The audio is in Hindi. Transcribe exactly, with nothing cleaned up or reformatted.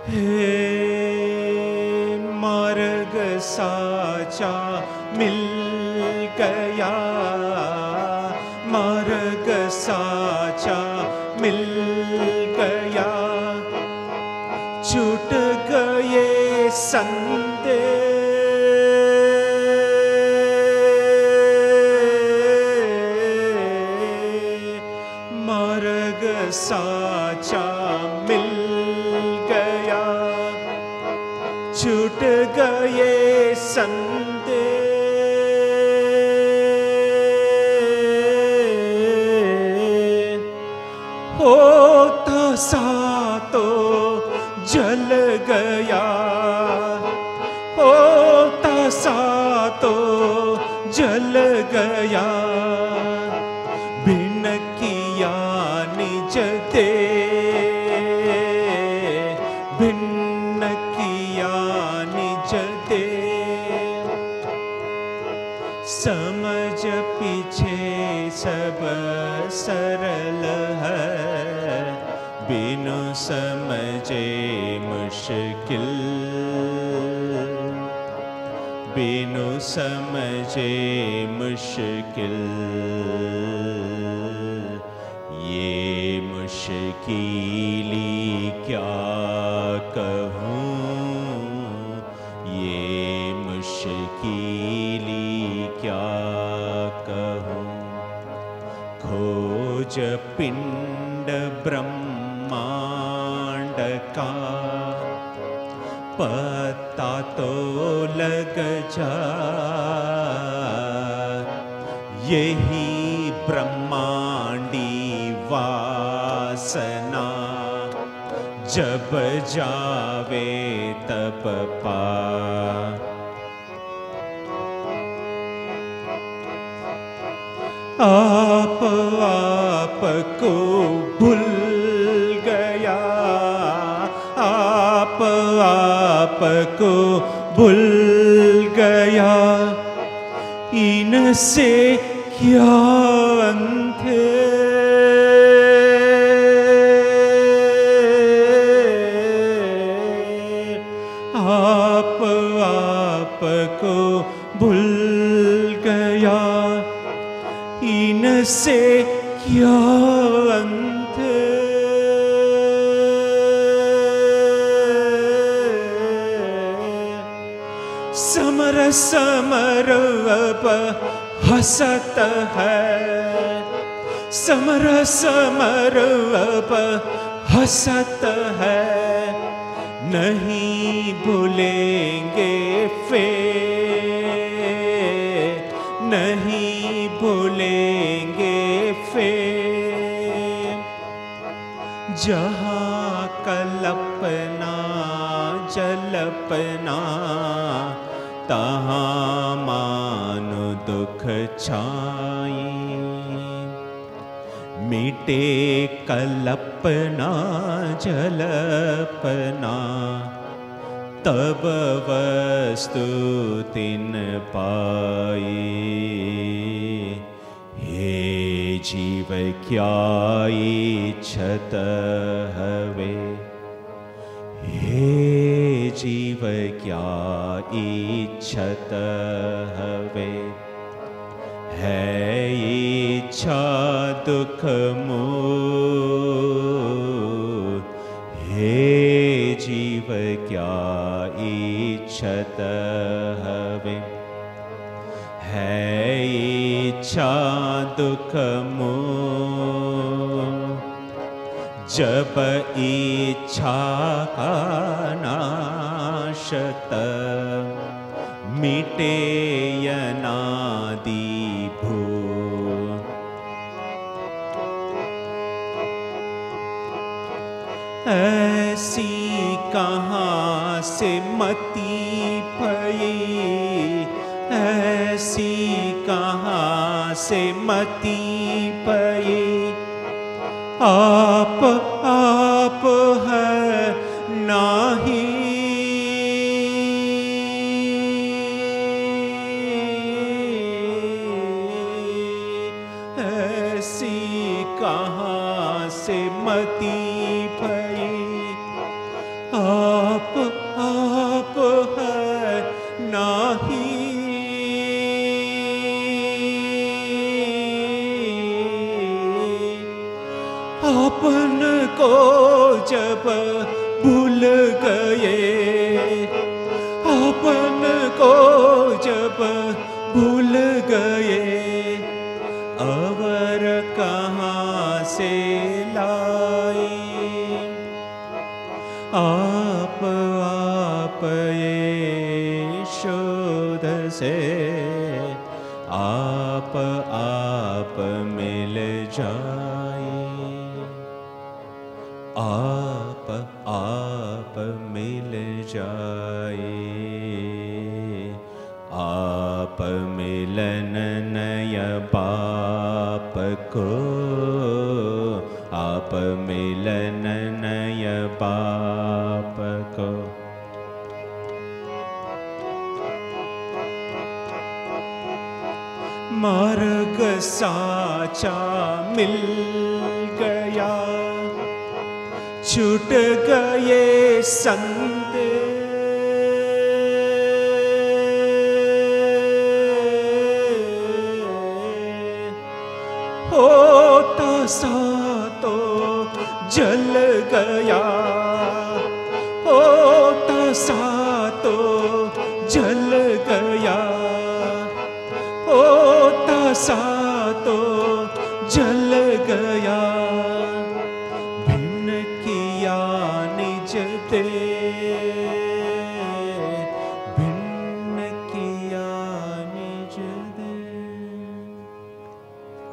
हे मार्ग साचा मिल गया, मार्ग साचा मिल गया, छूट गए संदेह, मार्ग साचा मिल गया, छूट गए संदेह, होता सा तो जल गया, होता सा तो जल गया, बिन किया निज दे, बिन किया निज दे, समझ पीछे सब सरल है, बिनु समझे मुश्किल, बिनु समझे मुश्किल, ये मुश्किली क्या कहूँ, ये मुश्किली क्या कहूँ, खोज पिंड ब्रह्मांड का पता तो लग जा, यही ब्रह्मांडी वासना, जब जावे तब पा, आप आप को भूल गया, आप आप को भूल गया, इनसे क्या अंधे, आप आप को भूल गया, इनसे क्या अंधे, समर समर अब हंसत है, समर समर अब हंसत है, नहीं भूलेंगे फिर, नहीं भूलेंगे फिर, जहाँ कल्पना जल्पना, तहाँ मानो दुख छाई, मिटे कल्पना जल्पना, तब वस्तु तिन पाई, हे जीव क्या इच्छत हवे, हे जीव क्या इच्छत हवे, है इच्छा दुख मोह, हे जीव क्या इच्छत हवे, है इच्छा दुख मोह, जब इच्छा का नाशत, मिटे अनादि भू, ऐसी कहाँ से मति भई, ऐसी कहाँ से मति भई, आप आप है नाही, ऐसी कहाँ से मति भई, आप आप आप है नाही। अपन को जब भूल गए, अपन को जब भूल गए, अवर कहाँ से लाए। आप आप ये शोध से आप आप मिल जाए। आप आप मिल जाए। आप मिलन नय बाप को, आप मिलन नय बाप को। मार्ग साचा मिल गया, छूट गए संत। होता सा तो जल गया,